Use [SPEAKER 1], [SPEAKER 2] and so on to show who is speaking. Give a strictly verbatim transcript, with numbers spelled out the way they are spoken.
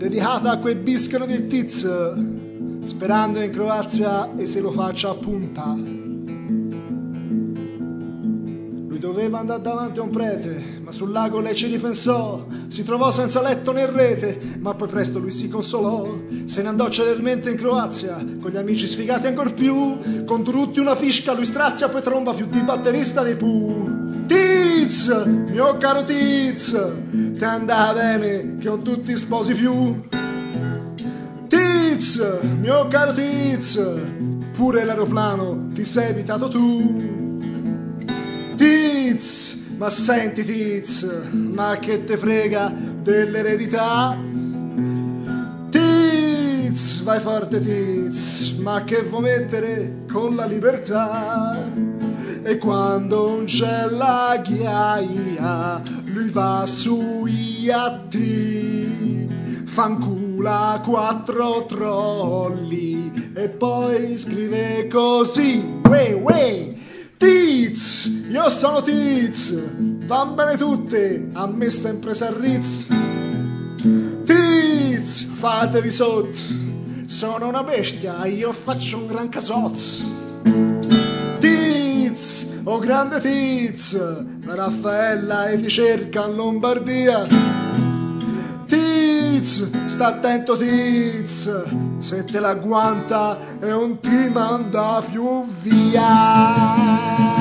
[SPEAKER 1] dedicata a quei biscano di Tiz, sperando in Croazia e se lo faccia a punta. Lui doveva andare davanti a un prete, ma sul lago lei ci ripensò, si trovò senza letto né rete, ma poi presto lui si consolò, se ne andò celermente in Croazia, con gli amici sfigati ancor più, con tutti una fisca lui strazia, poi tromba più di batterista dei Pooh. Tiz, mio caro Tiz, ti andava bene che non tutti sposi più. Tiz, mio caro Tiz, pure l'aeroplano ti sei evitato tu. Tiz, ma senti Tiz, ma che te frega dell'eredità? Tiz, vai forte Tiz, ma che vuoi mettere con la libertà? E quando non c'è la ghiaia, lui va su iatti, fancula quattro trolli e poi scrive così: Uè, uè, Tiz, io sono Tiz, van bene tutte, a me sempre s'arrizz. Tiz, fatevi sotto, sono una bestia, io faccio un gran casozzo. Tiz, oh grande Tiz, la Raffaella e ti cerca in Lombardia. Tiz, sta attento Tiz, se te la guanta e non ti manda più via.